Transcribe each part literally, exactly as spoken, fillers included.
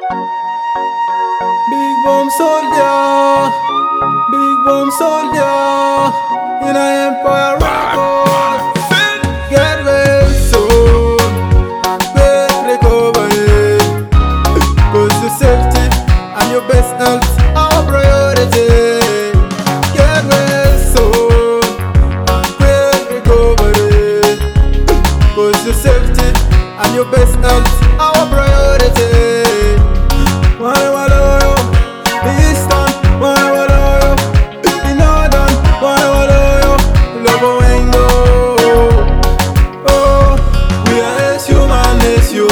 Big bomb soldier, big bomb soldier, in a empire record. Get well soon, and quick recovery. Cause your safety and your best health are priority. Get well soon, and quick recovery. Cause your safety and your best health are priority. Why, why, the eastern, why, why, the northern, why, why, love when go. Oh, we are as human as you.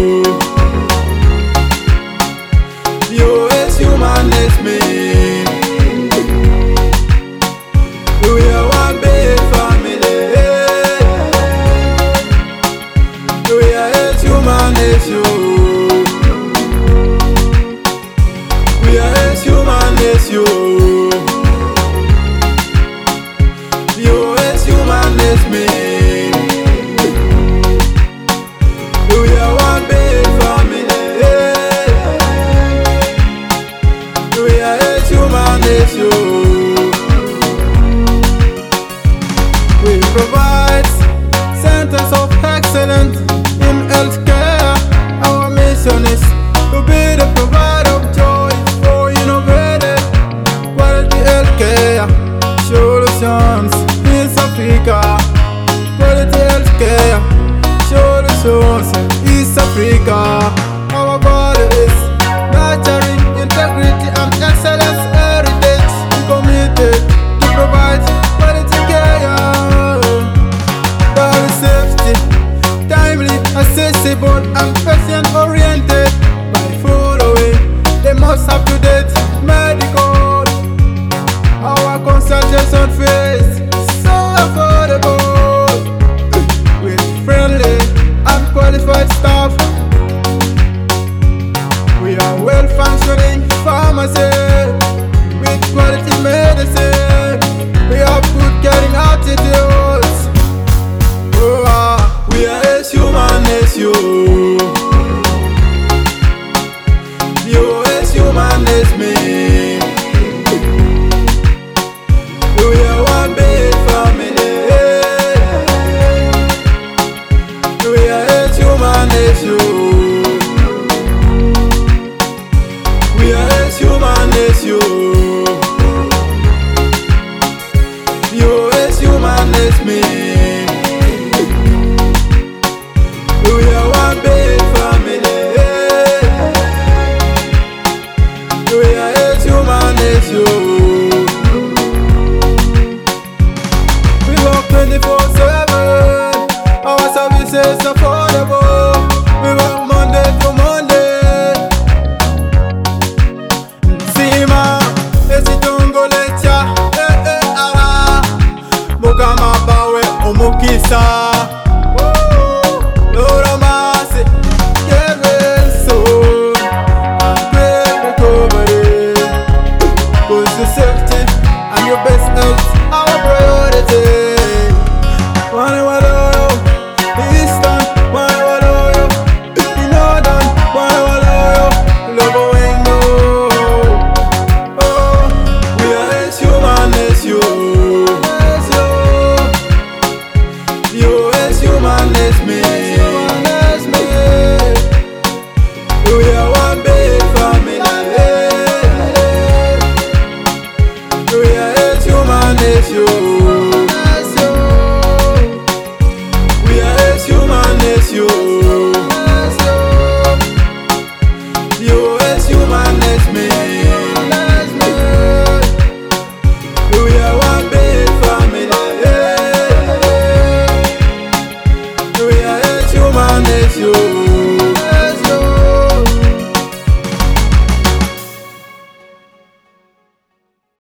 You as human as me. We are one big family. We are as human as you. We are as human as you. You as human as me. We are one big family. We are as human as you. We provide centers of excellence in healthcare. Our mission is to be the provider of joy for innovative quality healthcare solutions in Africa. Quality healthcare solutions in East Africa. Our body is nurturing integrity and excellence heritage. Committed to provide quality care. Very safety, timely, accessible, and patient-oriented. By following the most up-to-date medical, our consultation fees so affordable, with friendly and qualified staff. We are well-functioning pharmacy with quality medicine. We have good caring attitudes. Oh, ah, we are as human as you. You as human as me. We are one big family. We are as human as you. We are as human as you. You as human as me. We are one big family. We are as human as you. We work twenty-four seven. Our service is affordable. We work Monday to Monday. Sima, esitongo lecha, eh eh awa. Mukama bawe omukisa. Lord mercy, get well soon, and quick recovery. Cause your safety and your best health are our priority. Why, why, the eastern, why, why, the northern, why, why, love when go. Oh, we are as human as you. You as human as me. We are one big family. We are as human as you. We are as human as you. You as human as me. We are one big family. We are as human as you.